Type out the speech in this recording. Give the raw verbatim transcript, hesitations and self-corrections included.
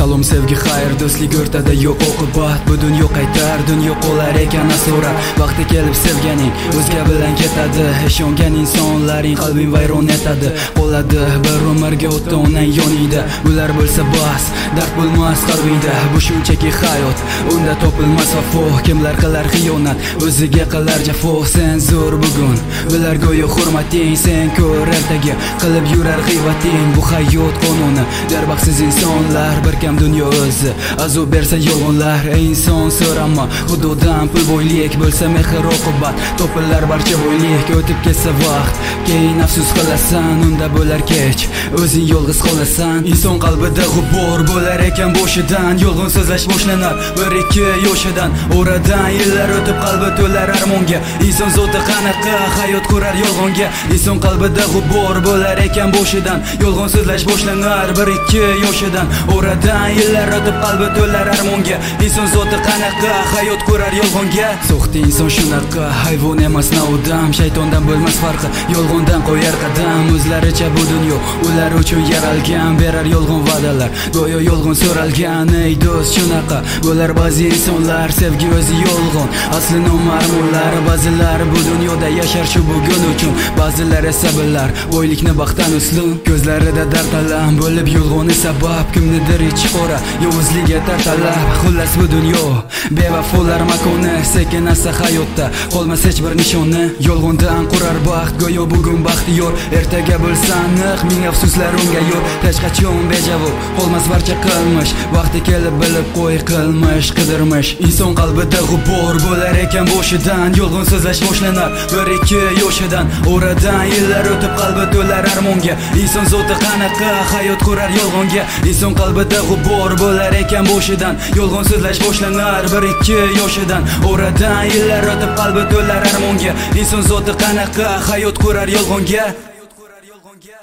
Salom, sevgi, xayr, do'stlik o'rtada yo'q oqibat. Bu dunyo qaytar, dunyo qolar ekan asorat. Vaqti kelib sevganing o'zga bilan ketadi. Ishongan insonlaring qalbing vayron etadi. Qoladi bir umrga o'tda onang yoningda. Bular bo'lsa bas, dard bo'lmas qalbingda. Bu shunchaki hayot, unda topilmas vafo. Kimlar qilar xiyonat, o'ziga qilar jafo. Sen zo'r bugun, bular go'yo hurmating. Sen ko'r ertaga qilib yurar g'iybating. Bu hayot qonuni, darbaxtsiz insonlar. Bir kam dunyo o'zi azob bersa yolg'onlar. Ey inson so'rama xudodan pul boylik, bo'lsa mehr oqibat topilar barcha boylik. O'tib ketsa vaqt, keyin afsus qilasan, unda bo'lar kech, o'zing yolg'iz qolasan. Inson qalbida g'ubor bo'lar ekan boshidan, yolg'on so'zlash boshlanar bir ikki yoshidan. Oradan yillar o'tib qalbi to'lar armonga. Inson zoti qanaqa hayot ko'rar yolg'onga. Inson qalbida g'ubor bo'lar ekan boshidan, yolg'on so'zlash boshlanar bir ikki yoshidan. Oradan yillar o'tib qalbi to'lar armonga. Inson zoti qanaqa hayot ko'rar yolg'onga. So'xti inson shunaqa, hayvon emas na odam. Shaytondan bo'lmas farqi, yolg'ondan qo'yar qadam. O'zlaricha bu dunyo ular uchun yaralgan, berar yolg'on va'dalar, go'yo yolg'on so'ralgan. Ey do'st, shunaqa bo'lar ba'zi insonlar. Sevgi o'zi yolg'on, asli nomarmonlar. Ba'zilar bu dunyoda yashar shu bugun uchun, ba'zilar esa bilar boylikni baxtdan ustun. Ko'zlarida dard alam bo'lib yolg'oni sabab, kimnidir ichi qora yovuzligiga tartalab. Xullas bu dunyo bevafolar makoni, sekin asta hayotda qolmas hech bir nishoni. Yolg'ondan qurar baxt, go'yo bugun baxtiyor, ertaga bo'lsa aniq ming afsuslar unga yo'q. Hech qachon bejavob qolmas barcha qilmish, vaqti kelib bilib qo'y qilmish qidirmish. Inson qalbida g'ubor bo'lar ekan boshidan, yolg'on so'zlash boshlanar bir ikki yoshidan. Oradan yillar o'tib qalbi to'lar armonga. Inson zoti qanaqa hayot ko'rar yolg'onga. Inson qalbida g'ubor bo'lar ekan boshidan, yolg'on so'zlash boshlanar bir ikki yoshidan. Oradan yillar o'tib qalbi to'lar armonga. Inson zoti qanaqa hayot ko'rar yolg'onga.